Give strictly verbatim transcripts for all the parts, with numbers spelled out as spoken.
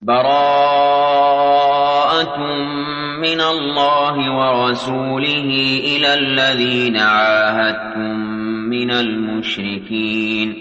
براءة من الله ورسوله إلى الذين عاهدتم من المشركين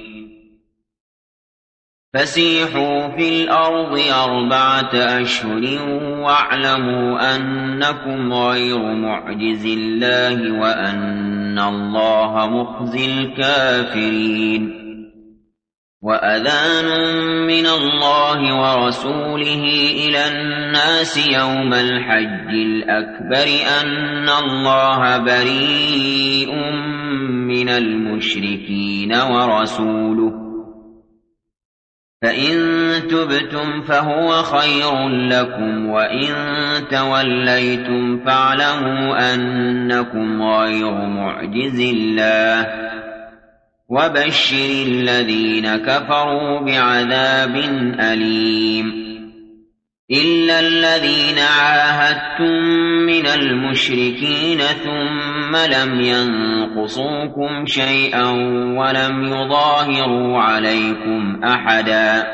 فسيحوا في الأرض أربعة أشهر واعلموا أنكم غير معجز الله وأن الله مخزي الكافرين. وأذان من الله ورسوله إلى الناس يوم الحج الأكبر أن الله بريء من المشركين ورسوله فإن تبتم فهو خير لكم وإن توليتم فاعلموا أنكم غير معجز الله وبشر الذين كفروا بعذاب أليم. إلا الذين عاهدتم من المشركين ثم لم ينقصوكم شيئا ولم يظاهروا عليكم أحدا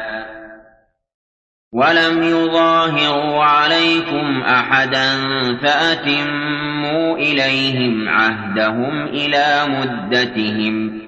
ولم يظاهروا عليكم أحدا فأتموا إليهم عهدهم إلى مدتهم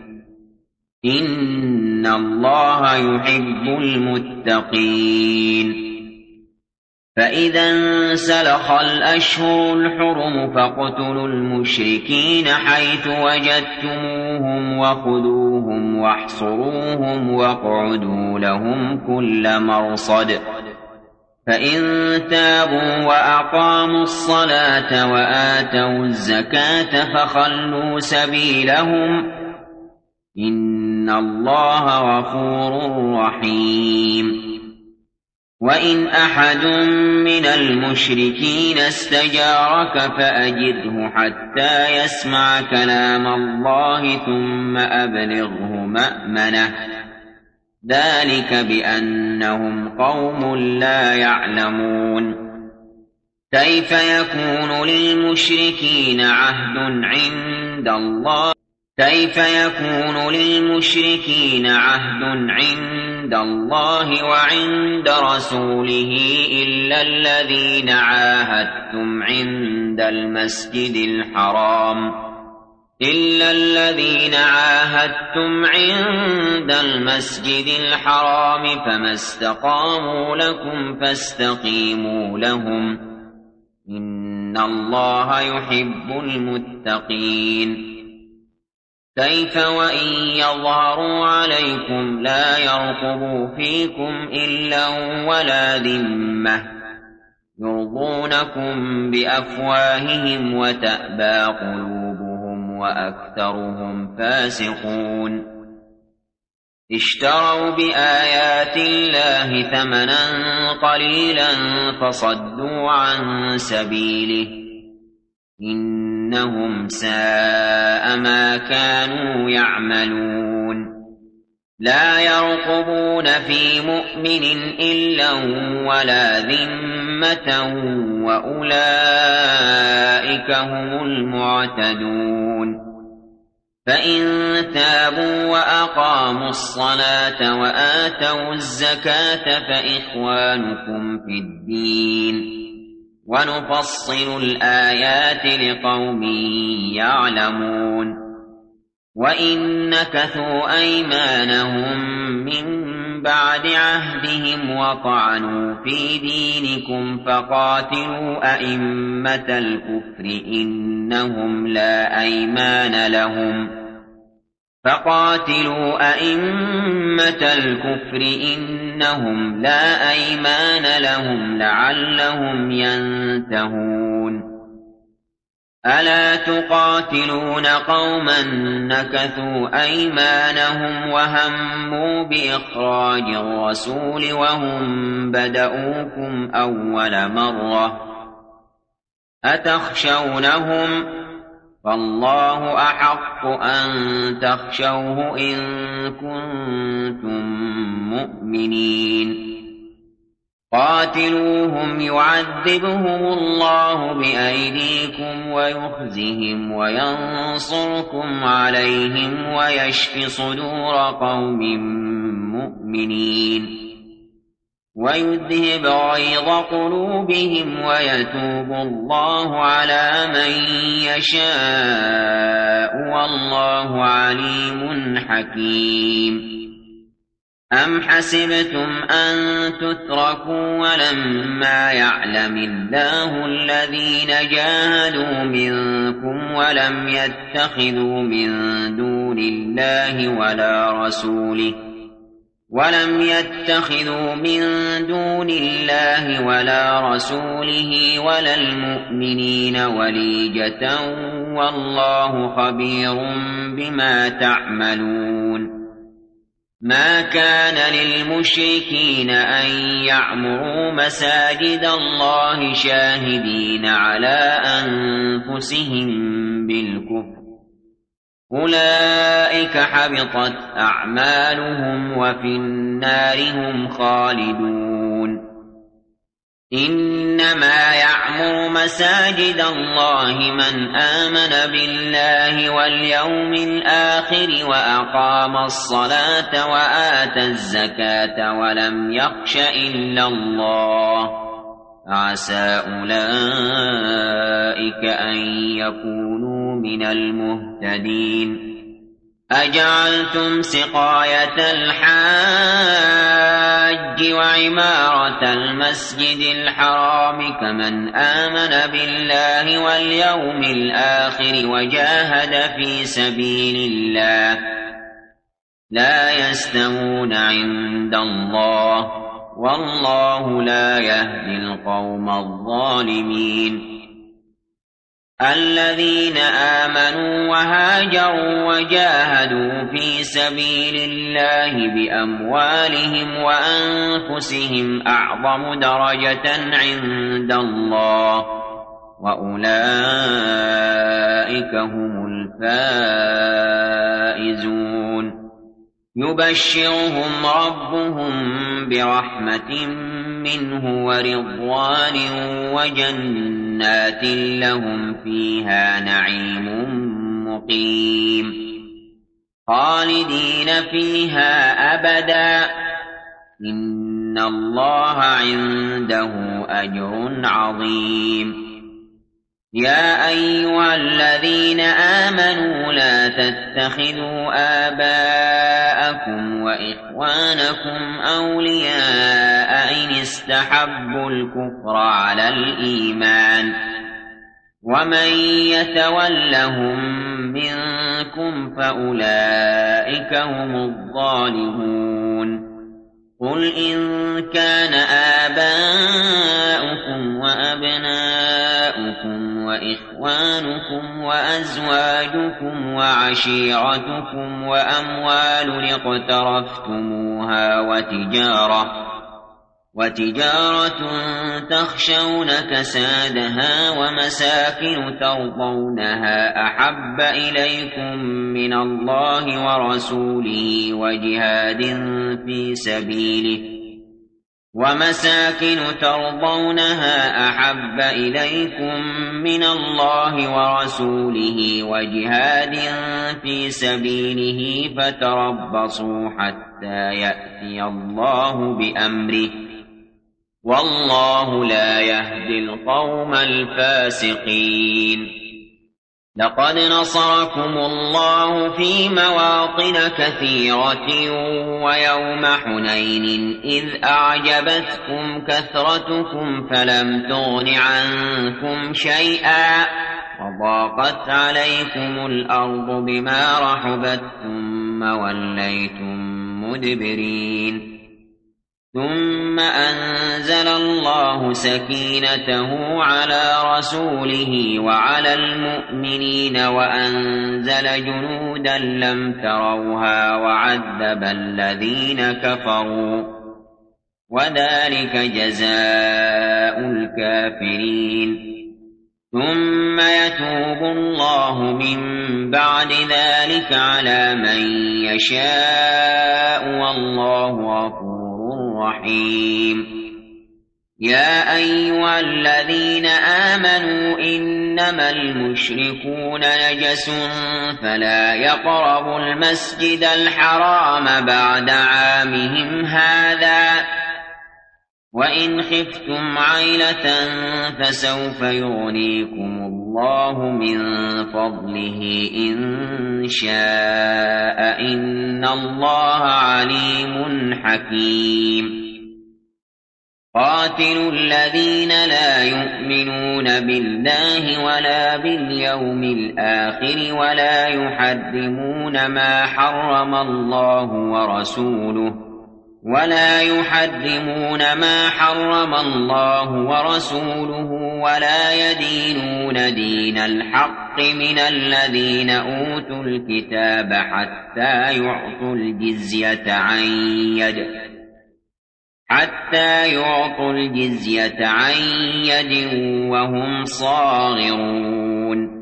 إن الله يحب المتقين. فإذا انسلخ الأشهر الحرم فاقتلوا المشركين حيث وجدتموهم وخذوهم واحصروهم واقعدوا لهم كل مرصد فإن تابوا وأقاموا الصلاة وآتوا الزكاة فخلوا سبيلهم إن الله غفور رحيم. وإن أحد من المشركين استجارك فأجره حتى يسمع كلام الله ثم أبلغه مأمنه ذلك بأنهم قوم لا يعلمون. كيف يكون للمشركين عهد عند الله كيف يكون للمشركين عهد عند الله وعند رسوله إلا الذين عاهدتم عند المسجد الحرام إلا الذين عاهدتم عند المسجد الحرام فما استقاموا لكم فاستقيموا لهم إن الله يحب المتقين. كيف وإن يظهروا عليكم لا يرقبوا فيكم إلا ولا ذمة يرضونكم بأفواههم وتأبى قلوبهم وأكثرهم فاسقون. اشتروا بآيات الله ثمنا قليلا فصدوا عن سبيله إنهم ساء ما كانوا يعملون. لا يرقبون في مؤمن إلا ولا ذمة وأولئك هم المعتدون. فإن تابوا وأقاموا الصلاة وآتوا الزكاة فإخوانكم في الدين ونفصل الآيات لقوم يعلمون. وإن نكثوا أيمانهم من بعد عهدهم وطعنوا في دينكم فقاتلوا أئمة الكفر إنهم لا أيمان لهم فقاتلوا أئمة الكفر إنهم لا أيمان لهم لعلهم ينتهون. ألا تقاتلون قوما نكثوا أيمانهم وهموا بإخراج الرسول وهم بدؤوكم أول مرة أتخشونهم فالله أحق أن تخشوه إن كنتم مؤمنين. قاتلوهم يعذبهم الله بأيديكم ويخزهم وينصركم عليهم ويشف صدور قوم مؤمنين. ويذهب غيظ قلوبهم ويتوب الله على من يشاء والله عليم حكيم. أم حسبتم أن تتركوا ولما يعلم الله الذين جاهدوا منكم ولم يتخذوا من دون الله ولا رسوله ولم يتخذوا من دون الله ولا رسوله ولا المؤمنين وليجة والله خبير بما تعملون. ما كان للمشركين أن يعمروا مساجد الله شاهدين على أنفسهم بالكفر أولئك حبطت أعمالهم وفي النار هم خالدون. إنما يعمر مساجد الله من آمن بالله واليوم الآخر وأقام الصلاة وآتى الزكاة ولم يخش إلا الله عسى أولئك أن يكونوا من المهتدين. أجعلتم سقاية الحاج وعمارة المسجد الحرام كمن آمن بالله واليوم الآخر وجاهد في سبيل الله لا يستوون عند الله والله لا يهدي القوم الظالمين. الذين آمنوا وهاجروا وجاهدوا في سبيل الله بأموالهم وأنفسهم أعظم درجة عند الله وأولئك هم الفائزون. يبشرهم ربهم برحمة منه ورضوان وجنات لهم فيها نعيم مقيم خالدين فيها أبدا إن الله عنده أجر عظيم. يا أيها الذين آمنوا لا تتخذوا آباءكم وإخوانكم أولياء إن استحبوا الكفر على الإيمان ومن يتولهم منكم فأولئك هم الظالمون. قل إن كان آباؤكم وأبناؤكم وإخوانكم وأزواجكم وعشيرتكم وأموال اقترفتموها وتجارة وتجارة تخشون كسادها ومساكن ترضونها أحب إليكم من الله ورسوله وجهاد في سبيله ومساكن ترضونها أحب إليكم من الله ورسوله وجهاد في سبيله فتربصوا حتى يأتي الله بأمره والله لا يهدي القوم الفاسقين. لقد نصركم الله في مواطن كثيرة ويوم حنين إذ أعجبتكم كثرتكم فلم تغن عنكم شيئا وضاقت عليكم الأرض بما رحبت ثم وليتم مدبرين. ثم أنزل الله سكينته على رسوله وعلى المؤمنين وأنزل جنودا لم تروها وعذب الذين كفروا وذلك جزاء الكافرين. ثم يتوب الله من بعد ذلك على من يشاء والله غفور رحيم. يا أيها الذين آمنوا إنما المشركون نجس فلا يقربوا المسجد الحرام بعد عامهم هذا وإن خفتم عيلة فسوف يغنيكم الله من فضله إن شاء إن الله عليم حكيم قاتلوا الذين لا يؤمنون بالله ولا باليوم الآخر ولا يحرمون ما حرم الله ورسوله ولا يحرمون ما حرم الله ورسوله ولا يدينون دين الحق من الذين أوتوا الكتاب حتى يعطوا الجزية عن يد حتى يعطوا الجزية عن يد وهم صاغرون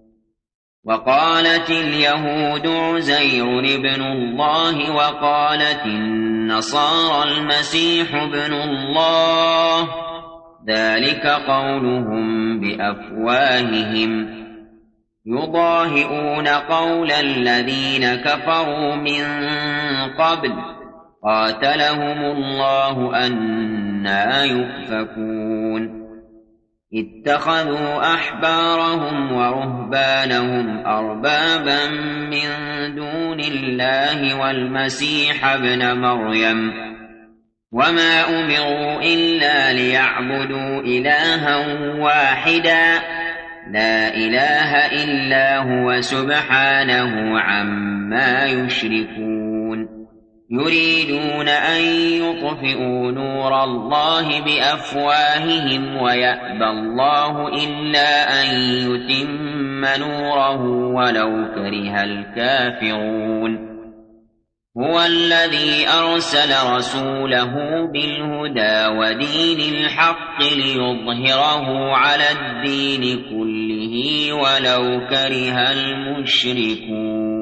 وقالت اليهود عزير ابن الله وقالت النصارى المسيح ابن الله ذلك قولهم بأفواههم يضاهئون قول الذين كفروا من قبل قاتلهم الله أنى يؤفكون اتخذوا أحبارهم ورهبانهم أربابا من دون الله والمسيح ابن مريم وما أمروا إلا ليعبدوا إلها واحدا لا إله إلا هو سبحانه عما يشركون يريدون أن يطفئوا نور الله بأفواههم ويأبى الله إلا أن يتم نوره ولو كره الكافرون هو الذي أرسل رسوله بالهدى ودين الحق ليظهره على الدين كله ولو كره المشركون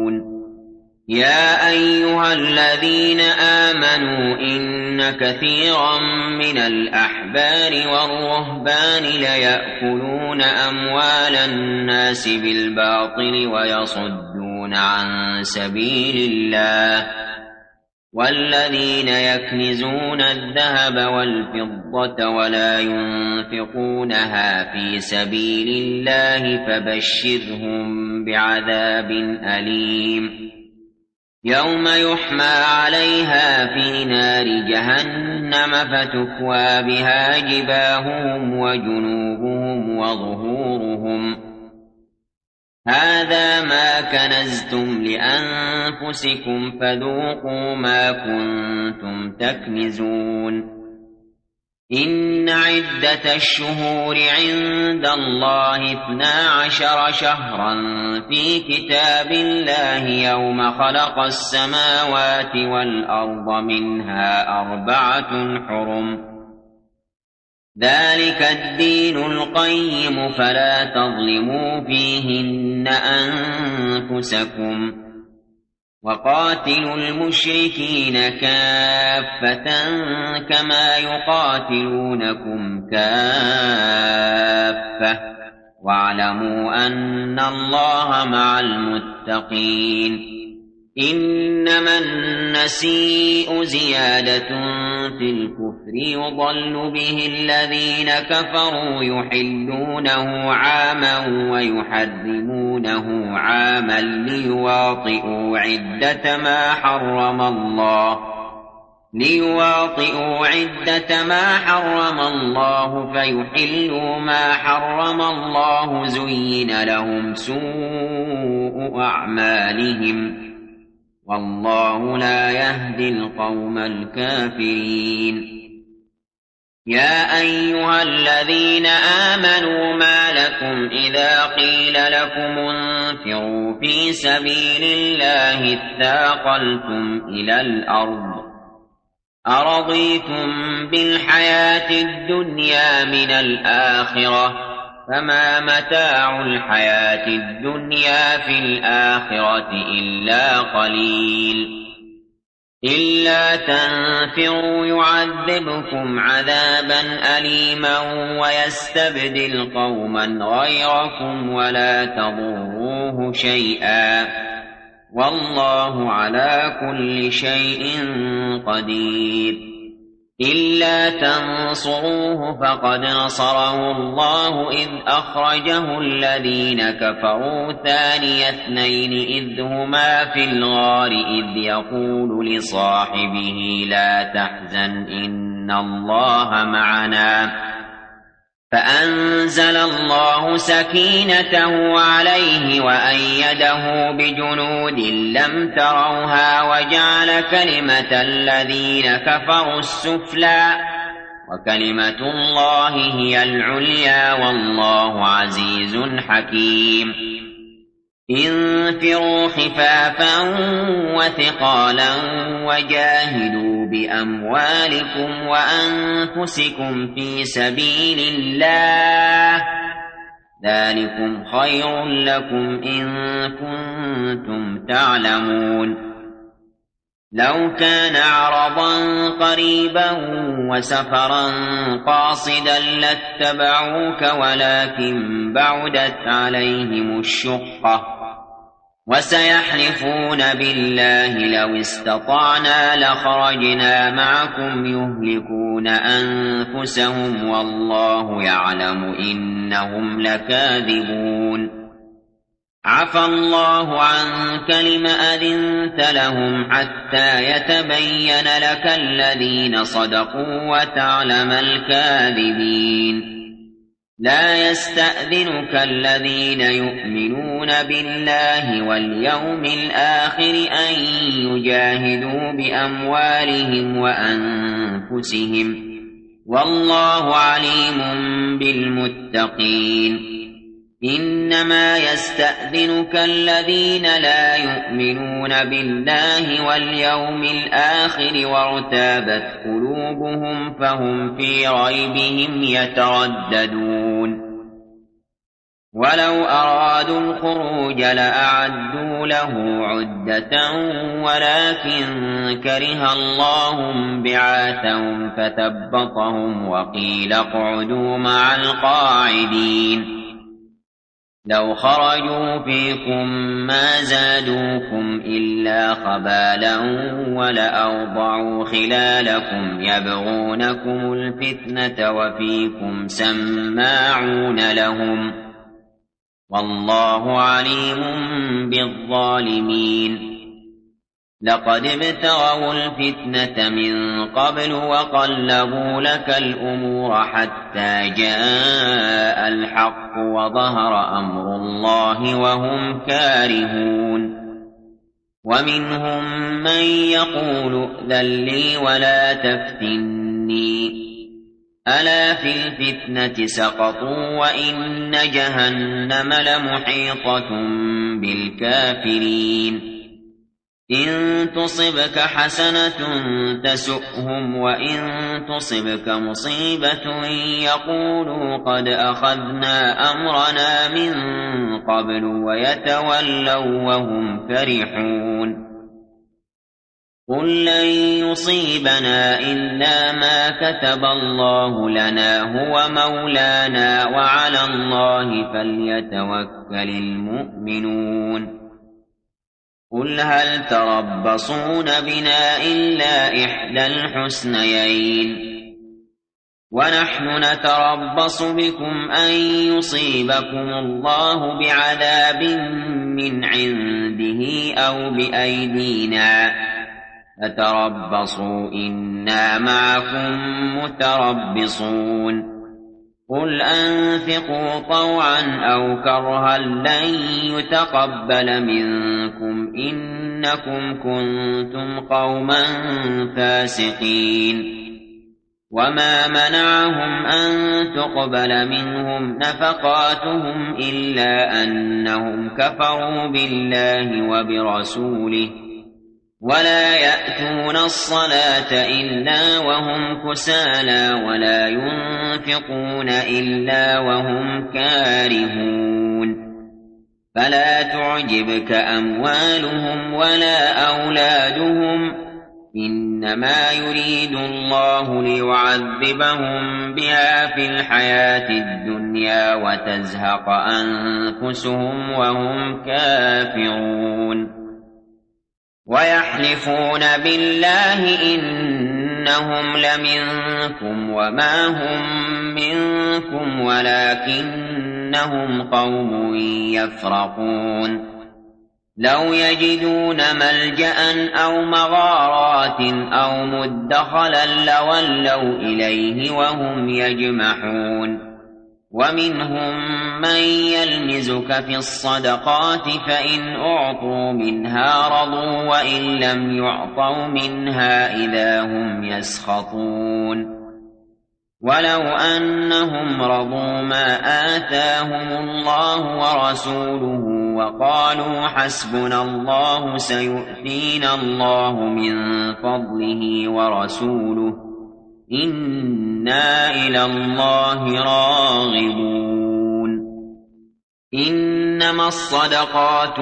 يا أيها الذين آمنوا إن كثيرا من الأحبار والرهبان ليأكلون أموال الناس بالباطل ويصدون عن سبيل الله والذين يكنزون الذهب والفضة ولا ينفقونها في سبيل الله فبشرهم بعذاب أليم يوم يحمى عليها في نار جهنم فتكوى بها جباههم وجنوبهم وظهورهم هذا ما كنزتم لأنفسكم فذوقوا ما كنتم تكنزون إن عدة الشهور عند الله اثنا عشر شهرا في كتاب الله يوم خلق السماوات والأرض منها أربعة حرم ذلك الدين القيم فلا تظلموا فيهن أنفسكم وقاتلوا المشركين كافة كما يقاتلونكم كافة واعلموا أن الله مع المتقين إنما النسيء زيادة في الكفر يضل به الذين كفروا يحلونه عاما ويحرمونه عاما ليواطئوا عدة ما حرم الله ليواطئوا عدة ما حرم الله فيحلوا ما حرم الله زين لهم سوء أعمالهم والله لا يهدي القوم الكافرين يا أيها الذين آمنوا ما لكم إذا قيل لكم انفروا في سبيل الله اثاقلتم إلى الأرض أرضيتم بالحياة الدنيا من الآخرة فما متاع الحياة الدنيا في الآخرة إلا قليل إلا تنفروا يعذبكم عذابا أليما ويستبدل قوما غيركم ولا تضروه شيئا والله على كل شيء قدير إلا تنصروه فقد نصره الله إذ أخرجه الذين كفروا ثاني اثنين إذ هما في الغار إذ يقول لصاحبه لا تحزن إن الله معنا فأنزل الله سكينته عليه وأيده بجنود لم تروها وجعل كلمة الذين كفروا السفلى وكلمة الله هي العليا والله عزيز حكيم انفروا خفافا وثقالا وجاهدوا بأموالكم وأنفسكم في سبيل الله ذلكم خير لكم إن كنتم تعلمون لو كان عرضا قريبا وسفرا قاصدا لاتبعوك ولكن بعدت عليهم الشقة وسيحلفون بالله لو استطعنا لخرجنا معكم يهلكون أنفسهم والله يعلم إنهم لكاذبون عفى الله عنك لم أذنت لهم حتى يتبين لك الذين صدقوا وتعلم الكاذبين لا يستأذنك الذين يؤمنون بالله واليوم الآخر أن يجاهدوا بأموالهم وأنفسهم والله عليم بالمتقين إنما يستأذنك الذين لا يؤمنون بالله واليوم الآخر وارتابت قلوبهم فهم في ريبهم يترددون ولو أرادوا الخروج لأعدوا له عدة ولكن كره الله بعاثهم فثبطهم وقيل اقعدوا مع القاعدين لو خرجوا فيكم ما زادوكم إلا خبالا ولأوضعوا خلالكم يبغونكم الفتنة وفيكم سماعون لهم والله عليم بالظالمين لقد ابتغوا الفتنة من قبل وقلبوا لك الأمور حتى جاء الحق وظهر أمر الله وهم كارهون ومنهم من يقول ائذن لي ولا تفتني ألا في الفتنة سقطوا وإن جهنم لمحيطة بالكافرين إن تصبك حسنة تسؤهم وإن تصبك مصيبة يقولوا قد أخذنا أمرنا من قبل ويتولوا وهم فرحون قل لن يصيبنا إلا ما كتب الله لنا هو مولانا وعلى الله فليتوكل المؤمنون قل هل تربصون بنا إلا إحدى الحسنيين ونحن نتربص بكم أن يصيبكم الله بعذاب من عنده أو بأيدينا فتربصوا إنا معكم متربصون قل أنفقوا طوعا أو كرها لن يتقبل منكم إنكم كنتم قوما فاسقين وما منعهم أن تقبل منهم نفقاتهم إلا أنهم كفروا بالله وبرسوله ولا يأتون الصلاة إلا وهم كسالى ولا ينفقون إلا وهم كارهون فلا تعجبك أموالهم ولا أولادهم إنما يريد الله ليعذبهم بها في الحياة الدنيا وتزهق أنفسهم وهم كافرون ويحلفون بالله إن إنهم لمنكم وما هم منكم ولكنهم قوم يفرقون لو يجدون ملجأ أو مغارات أو مدخلا لولوا إليه وهم يجمحون ومنهم من يلمزك في الصدقات فإن أعطوا منها رضوا وإن لم يعطوا منها إذا هم يسخطون ولو أنهم رضوا ما آتاهم الله ورسوله وقالوا حسبنا الله سيؤتينا الله من فضله ورسوله إنا إلى الله راغبون إنما الصدقات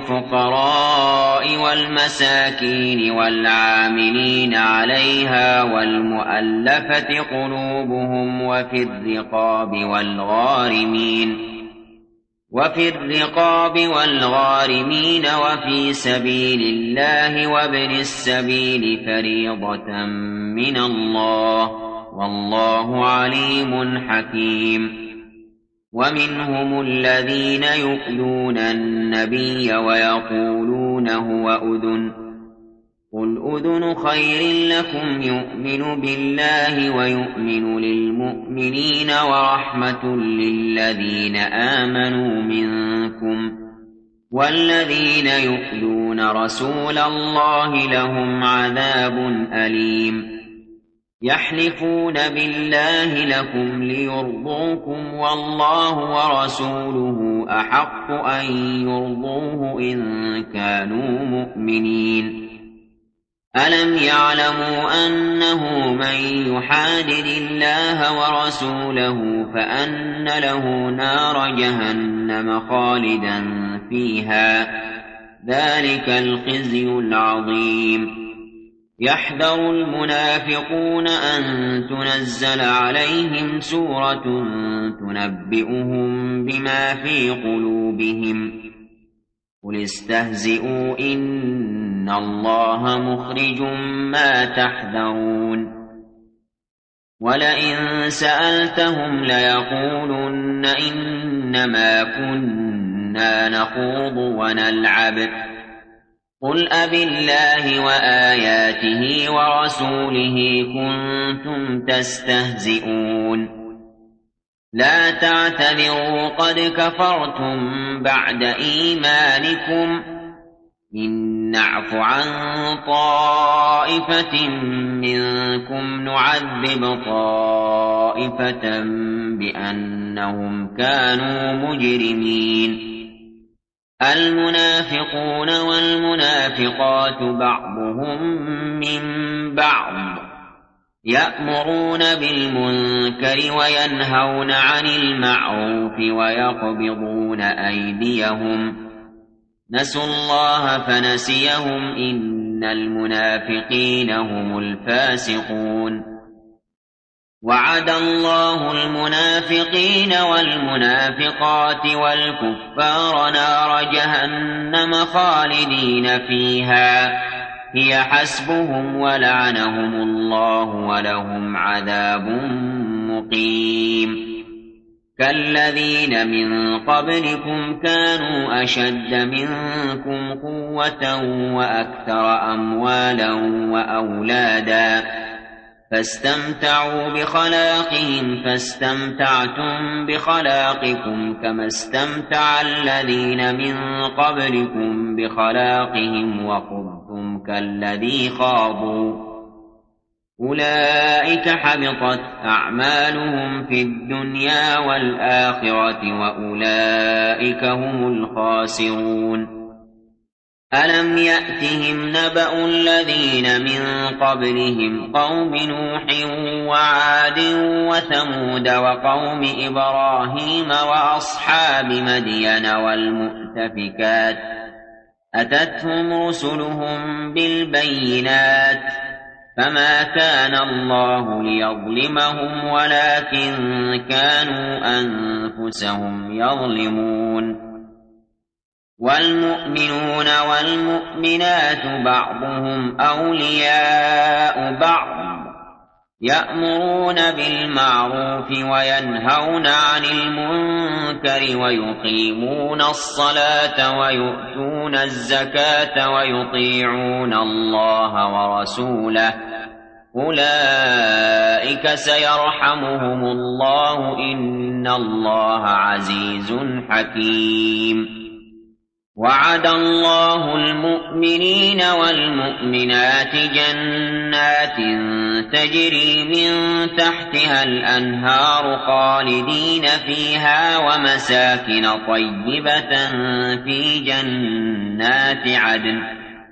للفقراء والمساكين والعاملين عليها والمؤلفة قلوبهم وفي الرقاب والغارمين وفي الرقاب والغارمين وفي سبيل الله وابن السبيل فريضة من الله والله عليم حكيم ومنهم الذين يؤذون النبي ويقولون هو أذن قل أذن خير لكم يؤمن بالله ويؤمن للمؤمنين ورحمة للذين آمنوا منكم والذين يؤذون رسول الله لهم عذاب أليم يحلفون بالله لكم ليرضوكم والله ورسوله أحق أن يرضوه إن كانوا مؤمنين ألم يعلموا أنه من يحادد الله ورسوله فأن له نار جهنم خالدا فيها ذلك الخزي العظيم يحذر المنافقون أن تنزل عليهم سورة تنبئهم بما في قلوبهم قل استهزئوا إن الله مخرج ما تحذرون ولئن سألتهم ليقولن إنما كنا نخوض ونلعب قل أبالله وآياته ورسوله كنتم تستهزئون لا تعتذروا قد كفرتم بعد إيمانكم إن نعف عن طائفة منكم نعذب طائفة بأنهم كانوا مجرمين المنافقون والمنافقات بعضهم من بعض يأمرون بالمنكر وينهون عن المعروف ويقبضون أيديهم نسوا الله فنسيهم إن المنافقين هم الفاسقون وعد الله المنافقين والمنافقات والكفار نار جهنم خالدين فيها هي حسبهم ولعنهم الله ولهم عذاب مقيم كالذين من قبلكم كانوا أشد منكم قوة وأكثر أموالا وأولادا فاستمتعوا بخلاقهم فاستمتعتم بخلاقكم كما استمتع الذين من قبلكم بخلاقهم وخضتم كالذي خاضوا أولئك حبطت أعمالهم في الدنيا والآخرة وأولئك هم الخاسرون ألم يأتهم نبأ الذين من قبلهم قوم نوح وعاد وثمود وقوم إبراهيم وأصحاب مدين والمؤتفكات أتتهم رسلهم بالبينات فما كان الله ليظلمهم ولكن كانوا أنفسهم يظلمون والمؤمنون والمؤمنات بعضهم أولياء بعض يأمرون بالمعروف وينهون عن المنكر ويقيمون الصلاة ويؤتون الزكاة ويطيعون الله ورسوله أولئك سيرحمهم الله إن الله عزيز حكيم. وعد الله المؤمنين والمؤمنات جنات تجري من تحتها الأنهار خالدين فيها ومساكن طيبة في جنات عدن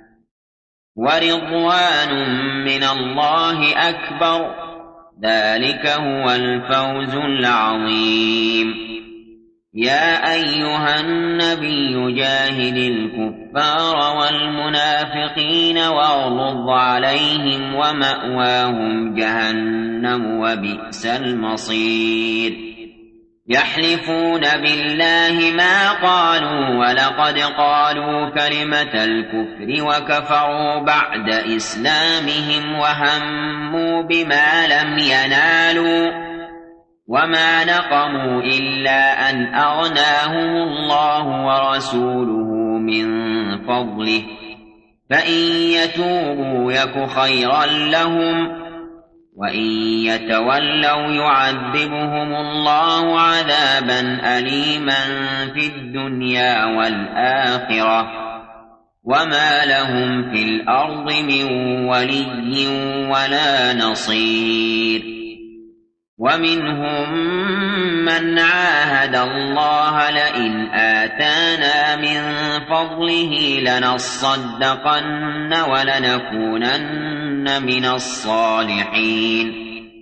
ورضوان من الله أكبر ذلك هو الفوز العظيم. يا أيها النبي جاهد الكفار والمنافقين واغلظ عليهم ومأواهم جهنم وبئس المصير. يحلفون بالله ما قالوا ولقد قالوا كلمة الكفر وكفروا بعد إسلامهم وهموا بما لم ينالوا وما نقموا إلا أن أغناهم الله ورسوله من فضله فإن يتوبوا يك خيرا لهم وإن يتولوا يعذبهم الله عذابا أليما في الدنيا والآخرة وما لهم في الأرض من ولي ولا نصير. ومنهم من عاهد الله لئن آتانا من فضله لنصدقن ولنكونن من الصالحين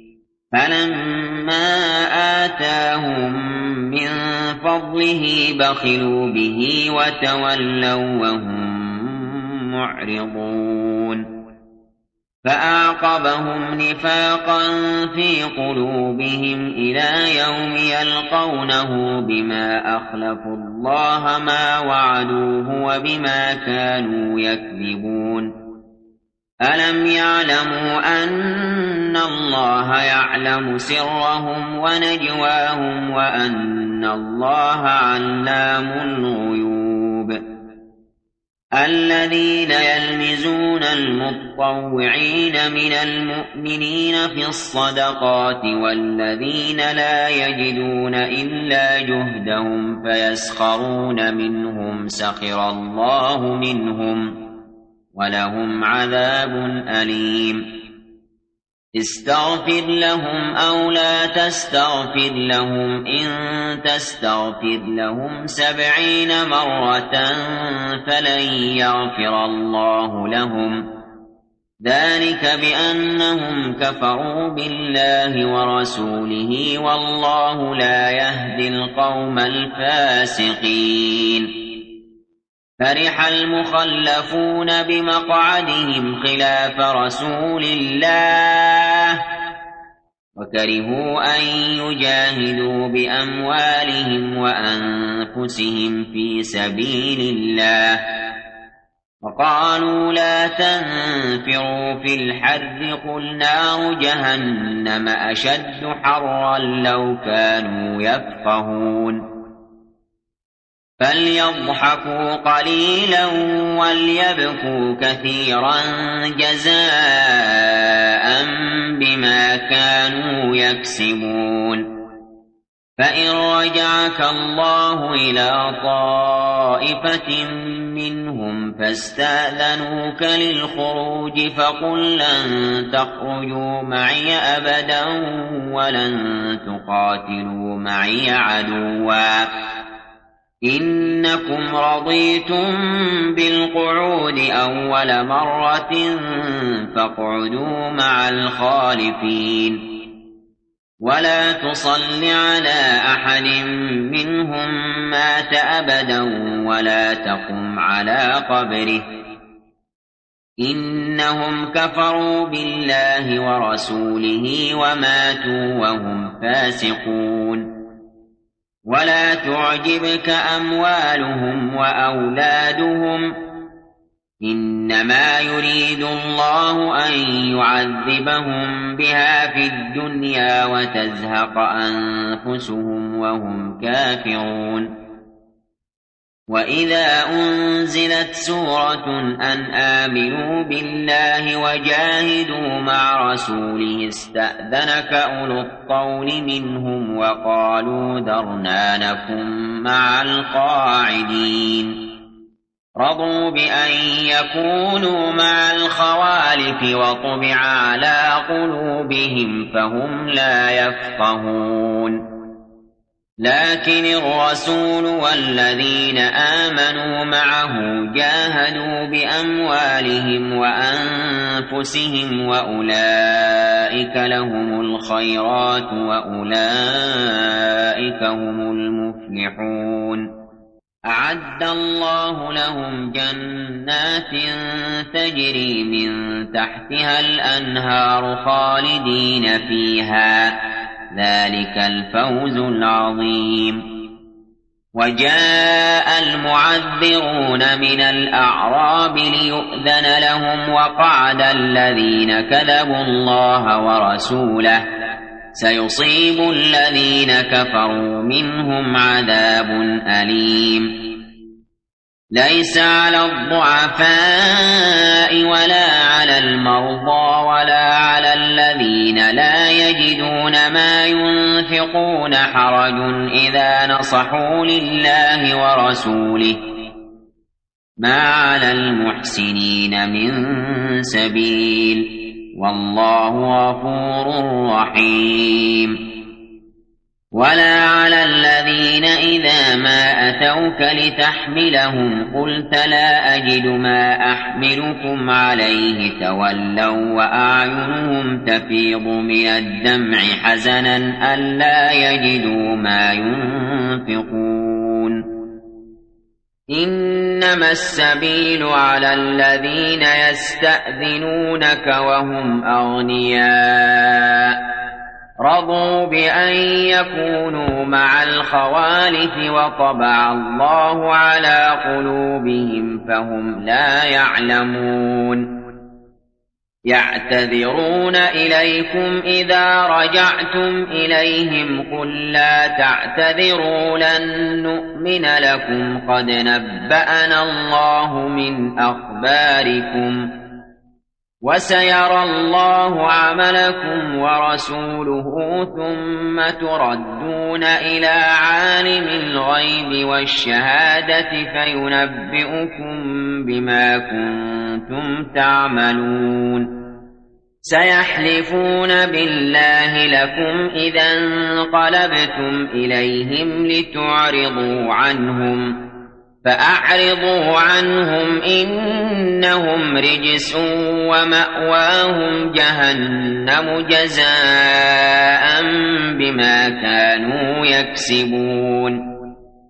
فلما آتاهم من فضله بخلوا به وتولوا وهم معرضون فأعقبهم نفاقا في قلوبهم إلى يوم يلقونه بما أخلفوا الله ما وعدوه وبما كانوا يكذبون. ألم يعلموا أن الله يعلم سرهم ونجواهم وأن الله علام الغيوب. الذين يلمزون المطوعين من المؤمنين في الصدقات والذين لا يجدون إلا جهدهم فيسخرون منهم سخر الله منهم ولهم عذاب أليم. استغفر لهم أو لا تستغفر لهم إن تستغفر لهم سبعين مرة فلن يغفر الله لهم ذلك بأنهم كفروا بالله ورسوله والله لا يهدي القوم الفاسقين. فرح المخلفون بمقعدهم خلاف رسول الله وكرهوا أن يجاهدوا بأموالهم وأنفسهم في سبيل الله وقالوا لا تنفروا في الحر قل نار جهنم أشد حرا لو كانوا يفقهون. فليضحكوا قليلا وليبكوا كثيرا جزاء بما كانوا يكسبون. فإن رجعك الله إلى طائفة منهم فاستأذنوك للخروج فقل لن تخرجوا معي أبدا ولن تقاتلوا معي عدوا إنكم رضيتم بالقعود أول مرة فاقعدوا مع الخالفين ولا تصل على أحد منهم مات أبدا ولا تقم على قبره إنهم كفروا بالله ورسوله وماتوا وهم فاسقون. ولا تعجبك أموالهم وأولادهم إنما يريد الله أن يعذبهم بها في الدنيا وتزهق أنفسهم وهم كافرون. وإذا أنزلت سورة أن آمنوا بالله وجاهدوا مع رسوله استأذنك أولو الطول منهم وقالوا ذرنا نكن مع القاعدين. رضوا بأن يكونوا مع الخوالف وطبع على قلوبهم فهم لا يفقهون. لكن الرسول والذين آمنوا معه جاهدوا بأموالهم وأنفسهم وأولئك لهم الخيرات وأولئك هم المفلحون. أعد الله لهم جنات تجري من تحتها الأنهار خالدين فيها، ذلك الفوز العظيم. وجاء المعذرون من الأعراب ليؤذن لهم وقعد الذين كذبوا الله ورسوله، سيصيب الذين كفروا منهم عذاب أليم. ليس على الضعفاء ولا على المرضى ولا على الذين لا يجدون ما ينفقون حرج إذا نصحوا لله ورسوله، ما على المحسنين من سبيل، والله غفور رحيم. ولا على الذين إذا ما أتوك لتحملهم قلت لا أجد ما أحملكم عليه تولوا وأعينهم تفيض من الدمع حزنا ألا يجدوا ما ينفقون. إنما السبيل على الذين يستأذنونك وهم أغنياء رضوا بأن يكونوا مع الخوالف وطبع الله على قلوبهم فهم لا يعلمون. يعتذرون إليكم إذا رجعتم إليهم قل لا تعتذروا لن نؤمن لكم قد نبأنا الله من أخباركم وسيرى الله عملكم ورسوله ثم تردون إلى عالم الغيب والشهادة فينبئكم بما كنتم تعملون. سيحلفون بالله لكم إذا انقلبتم إليهم لتعرضوا عنهم فأعرضوا عنهم إنهم رجس ومأواهم جهنم جزاء بما كانوا يكسبون.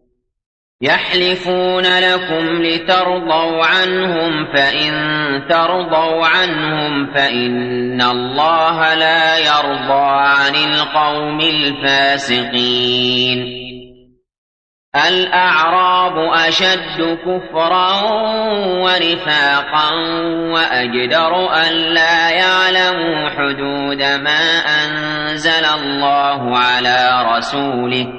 يحلفون لكم لترضوا عنهم فإن ترضوا عنهم فإن الله لا يرضى عن القوم الفاسقين. الأعراب أشد كفرا ونفاقا وأجدر ألا يعلموا حدود ما أنزل الله على رسوله،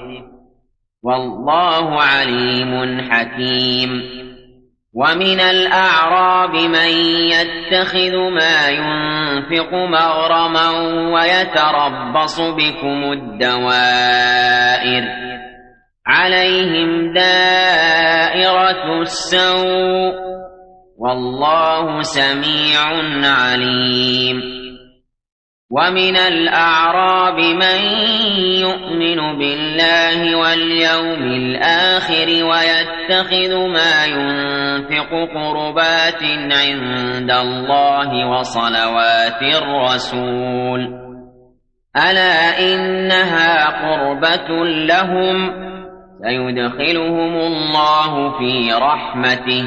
والله عليم حكيم. ومن الأعراب من يتخذ ما ينفق مغرما ويتربص بكم الدوائر عليهم دائرة السوء والله سميع عليم. ومن الأعراب من يؤمن بالله واليوم الآخر ويتخذ ما ينفق قربات عند الله وصلوات الرسول، ألا إنها قربة لهم سيدخلهم الله في رحمته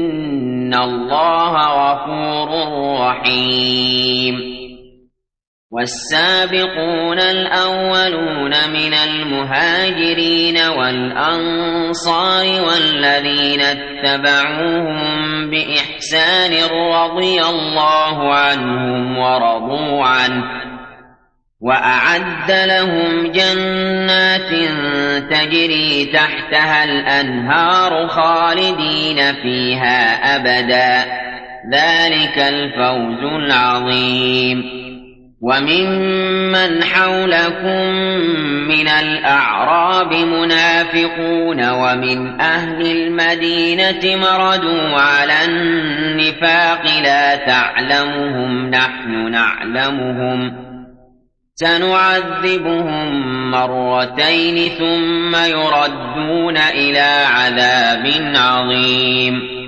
إن الله غفور رحيم. والسابقون الأولون من المهاجرين والأنصار والذين اتبعوهم بإحسان رضي الله عنهم ورضوا عنه وأعد لهم جنات تجري تحتها الأنهار خالدين فيها أبدا ذلك الفوز العظيم. وممن حولكم من الأعراب منافقون ومن أهل المدينة مردوا على النفاق لا تعلمهم نحن نعلمهم سنعذبهم مرتين ثم يردون إلى عذاب عظيم.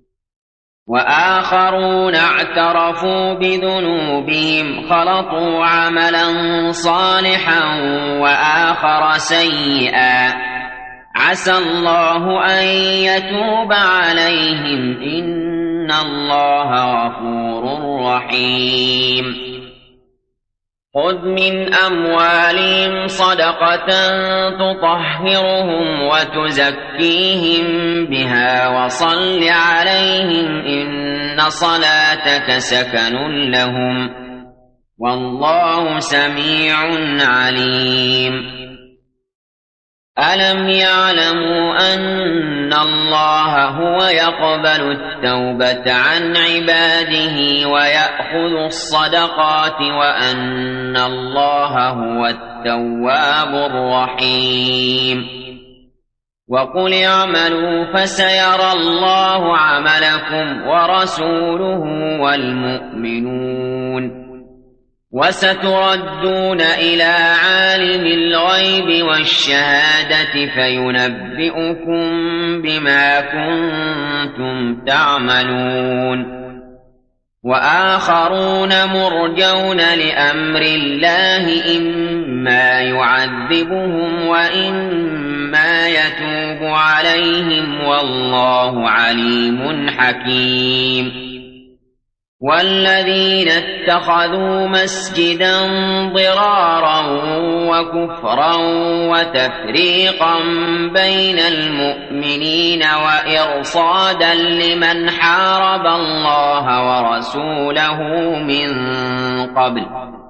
وآخرون اعترفوا بذنوبهم خلطوا عملا صالحا وآخر سيئا عسى الله أن يتوب عليهم إن الله غفور رحيم. خذ من أموالهم صدقة تطهرهم وتزكيهم بها وصل عليهم إن صلاتك سكن لهم والله سميع عليم. ألم يعلموا أن الله هو يقبل التوبة عن عباده ويأخذ الصدقات وأن الله هو التواب الرحيم. وقل اعملوا فسيرى الله عملكم ورسوله والمؤمنون وستردون إلى عالم الغيب والشهادة فينبئكم بما كنتم تعملون. وآخرون مرجون لأمر الله إما يعذبهم وإما يتوب عليهم والله عليم حكيم. والذين اتخذوا مسجدا ضرارا وكفرا وتفريقا بين المؤمنين وإرصادا لمن حارب الله ورسوله من قبل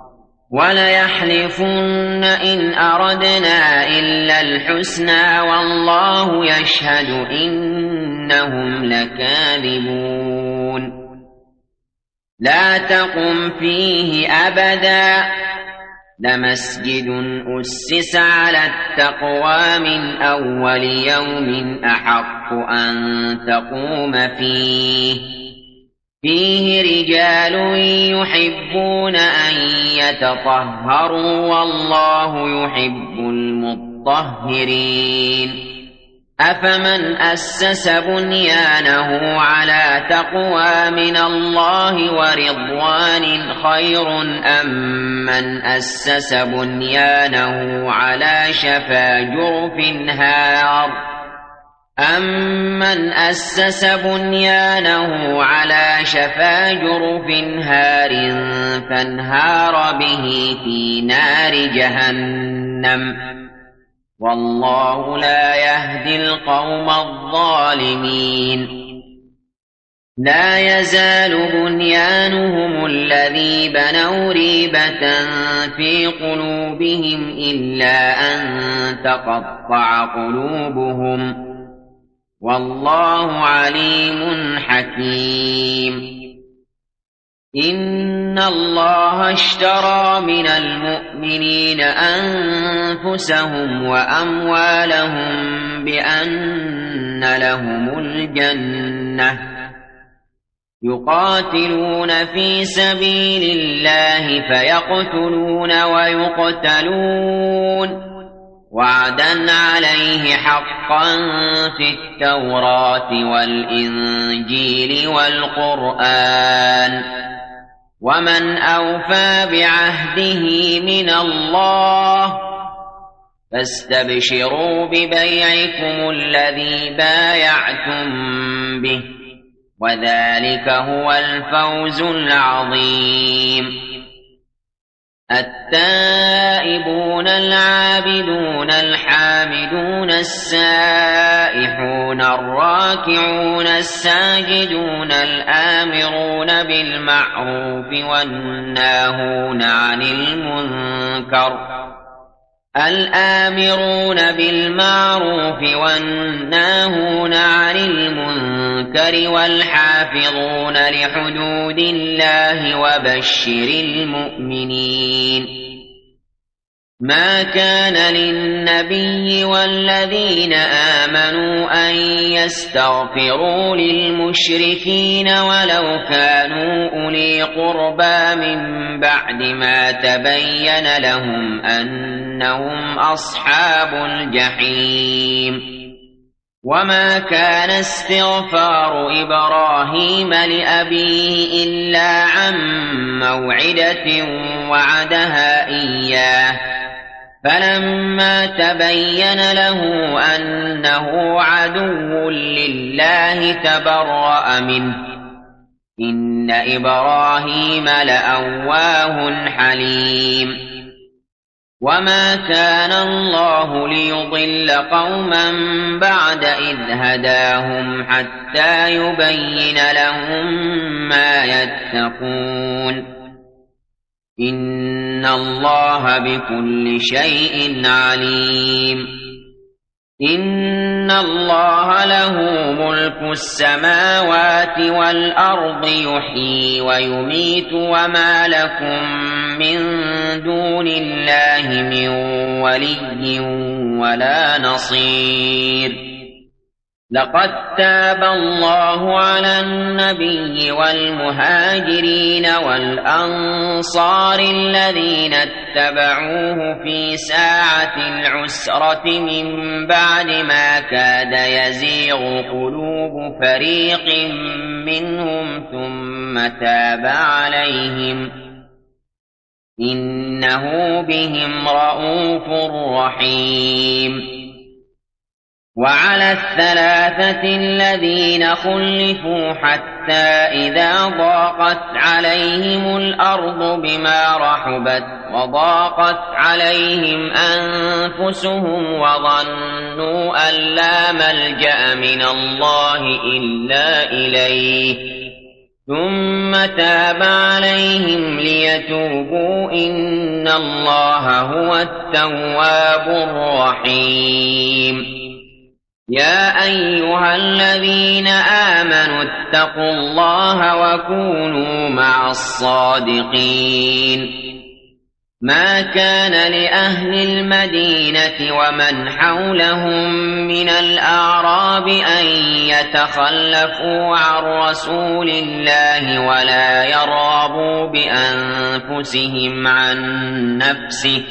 وليحلفن إن أردنا إلا الحسنى والله يشهد إنهم لكاذبون. لا تقم فيه أبدا لمسجد أسس على التقوى من أول يوم أحق أن تقوم فيه فيه رجال يحبون أن يتطهروا والله يحب المطهرين. أفمن أسس بنيانه على تقوى من الله ورضوان خير أم من أسس بنيانه على شفا جرف هار أمن أسس بنيانه على شفا جرف هار فانهار به في نار جهنم والله لا يهدي القوم الظالمين. لا يزال بنيانهم الذي بنوا ريبة في قلوبهم إلا أن تقطع قلوبهم والله عليم حكيم. إن الله اشترى من المؤمنين أنفسهم وأموالهم بأن لهم الجنة يقاتلون في سبيل الله فيقتلون ويقتلون وعدا عليه حقا في التوراة والإنجيل والقرآن ومن أوفى بعهده من الله فاستبشروا ببيعكم الذي بايعتم به وذلك هو الفوز العظيم. التائبون العابدون الحامدون السائحون الراكعون الساجدون الآمرون بالمعروف والناهون عن المنكر الآمرون بالمعروف والناهون عن المنكر والحافظون لحدود الله وبشر المؤمنين. ما كان للنبي والذين آمنوا أن يستغفروا للمشركين ولو كانوا أولي قربى من بعد ما تبين لهم أنهم أصحاب الجحيم. وما كان استغفار إبراهيم لأبيه إلا عن موعدة وعدها إياه فلما تبين له أنه عدو لله تبرأ منه إن إبراهيم لأواه حليم. وما كان الله ليضل قوما بعد إذ هداهم حتى يبين لهم ما يتقون إن الله بكل شيء عليم. إن الله له ملك السماوات والأرض يحيي ويميت وما لكم من دون الله من ولي ولا نصير. لقد تاب الله على النبي والمهاجرين والأنصار الذين اتبعوه في ساعة العسرة من بعد ما كاد يزيغ قلوب فريق منهم ثم تاب عليهم إنه بهم رءوف رحيم. وعلى الثلاثة الذين خلفوا حتى إذا ضاقت عليهم الأرض بما رحبت وضاقت عليهم أنفسهم وظنوا أن لا ملجأ من الله إلا إليه ثم تاب عليهم ليتوبوا إن الله هو التواب الرحيم. يا أيها الذين آمنوا اتقوا الله وكونوا مع الصادقين. ما كان لأهل المدينة ومن حولهم من الأعراب أن يتخلفوا عن رسول الله ولا يرغبوا بأنفسهم عن نفسه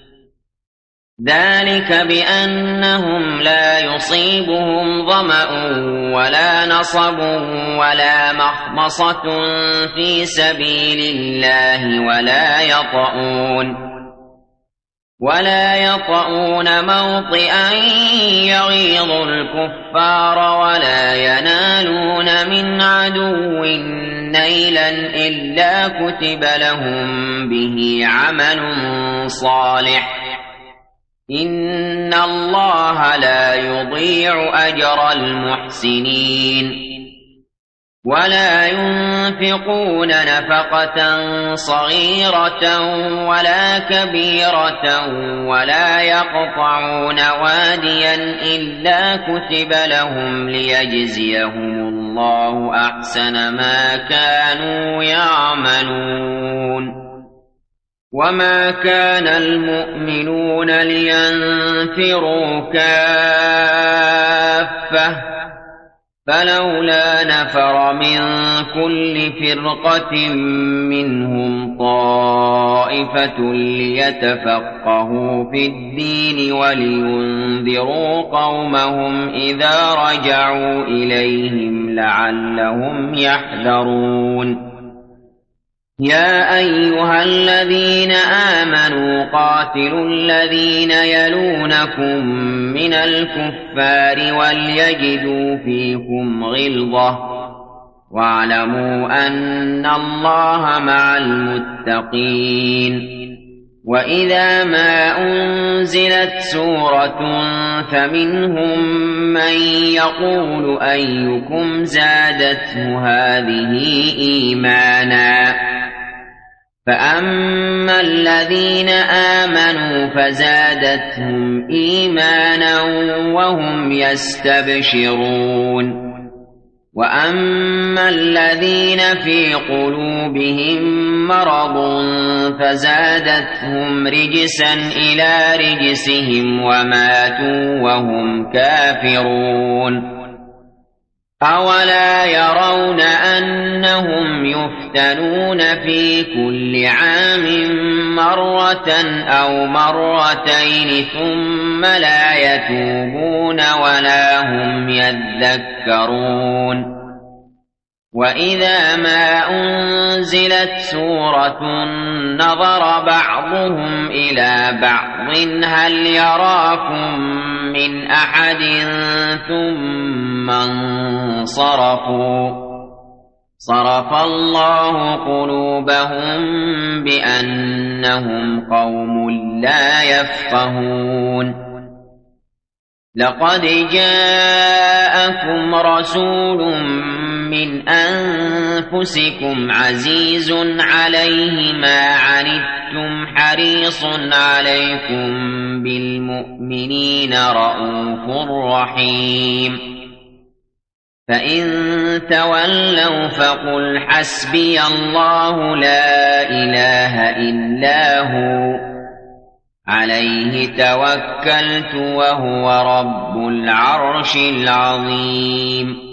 ذلك بأنهم لا يصيبهم ظمأ ولا نصب ولا مخمصة في سبيل الله ولا يطؤون ولا يطؤون موطئا يغيظ الكفار ولا ينالون من عدو نيلا إلا كتب لهم به عمل صالح إن الله لا يضيع أجر المحسنين. ولا ينفقون نفقة صغيرة ولا كبيرة ولا يقطعون واديا إلا كتب لهم ليجزيهم الله أحسن ما كانوا يعملون. وما كان المؤمنون لينفروا كافة فلولا نفر من كل فرقة منهم طائفة ليتفقهوا في الدين ولينذروا قومهم إذا رجعوا إليهم لعلهم يحذرون. يا أيها الذين آمنوا قاتلوا الذين يلونكم من الكفار وليجدوا فيكم غلظة واعلموا أن الله مع المتقين. وإذا ما أنزلت سورة فمنهم من يقول أيكم زادته هذه إيمانا فأما الذين آمنوا فزادتهم إيمانا وهم يستبشرون وأما الذين في قلوبهم مرض فزادتهم رجسا إلى رجسهم وماتوا وهم كافرون أولا يرون أنهم يفتنون في كل عام مرة أو مرتين ثم لا يتوبون ولا هم يذكرون وإذا ما أنزلت سورة نظر بعضهم إلى بعض هل يراكم من أحد ثم انصرفوا صرف الله قلوبهم بأنهم قوم لا يفقهون لقد جاءكم رسول من أنفسكم عزيز عليه ما عنتم حريص عليكم بالمؤمنين رءوف رحيم فإن تولوا فقل حسبي الله لا إله إلا هو عليه توكلت وهو رب العرش العظيم